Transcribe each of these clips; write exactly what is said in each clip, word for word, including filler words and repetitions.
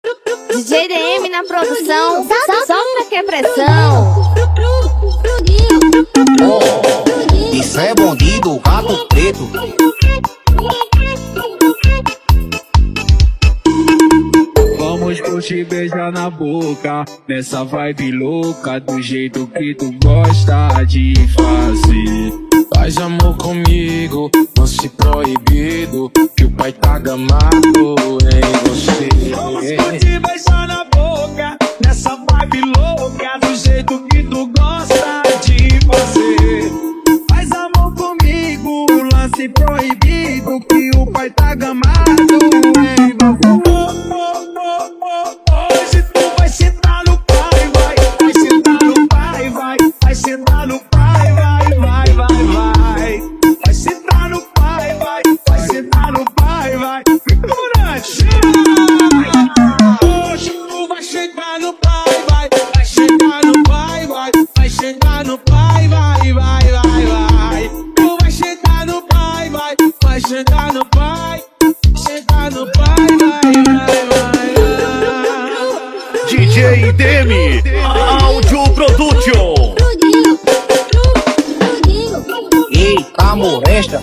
D J D M na produção, solta que é pressão. Oh, isso é bandido, rato preto. Vamos curtir, beijar na boca, nessa vibe louca, do jeito que tu gosta de fazer. Faz amor comigo, lance proibido, que o pai tá gamado em você. Vamos curtir, beijar na boca, nessa vibe louca, do jeito que tu gosta de fazer. Faz amor comigo, lance proibido, que o pai tá gamado em você. Hoje tu vai sentar no pai, vai, vai sentar no pai, vai, vai sentar no pai, vai, vai, vai, vai. Vai sentar no pai, vai, vai sentar no pai, vai. Figurante! Hoje tu vai chegar no pai, vai, vai chegar no pai, vai, vai chegar no pai, vai, vai, vai, vai. Tu vai chegar no pai, vai, vai chegar no pai, chegar no pai, vai, vai, vai. D J D M, Áudio Production. Eita, molesta.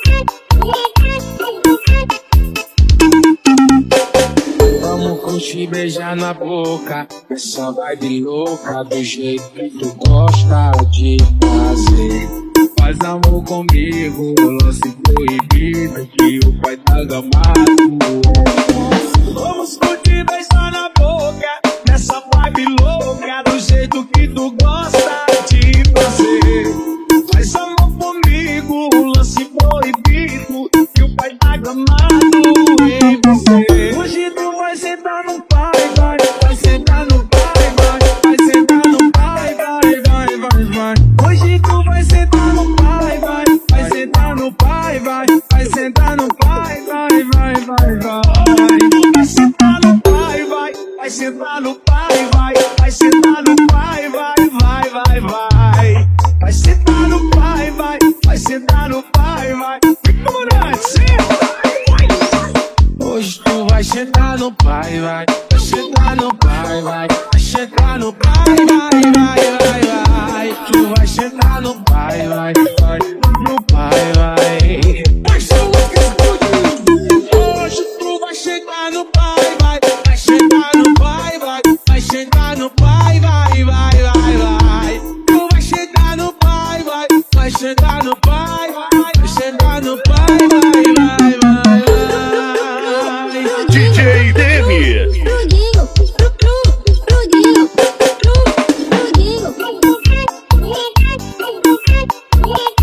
Vamos curtir, beijar na boca, essa vibe louca, do jeito que tu gosta de fazer. Faz amor comigo, lance proibido, que o pai tá gamado. Vamos curtir, beijar na boca, nessa vibe louca, do jeito que tu gosta de fazer. Faz amor comigo, lance proibido, que o pai tá gamado em você. Hoje tu vai sentar no pai, vai, vai sentar no pai, vai, vai sentar no pai, vai, vai, vai, vai. Hoje tu vai sentar no pai, vai, vai sentar no pai, vai, vai sentar no pai, vai, vai, vai, vai. Tu vai sentar no pai, vai, vai sentar no pai, vai, vai sentar no pai, vai, vai, vai, vai. Vai sentar no pai, vai, vai sentar no pai, vai. Figurante, senta. Hoje tu vai chegar no pai, vai, vai chegar no pai, vai, vai chegar no pai, vai, vai, vai, vai. Tu vai chegar no pai, vai, vai, no pai, vai. Hoje tu vai chegar no pai, vai, vai chegar no pai, vai, vai chegar no pai, vai, vai, vai, vai. Tu vai chegar no pai, vai, vai chegar no pai, vai chegar no pai, vai, vai, vai, vai. D J D M. Rodrigo, Rodrigo, Rodrigo, Rodrigo, Rodrigo.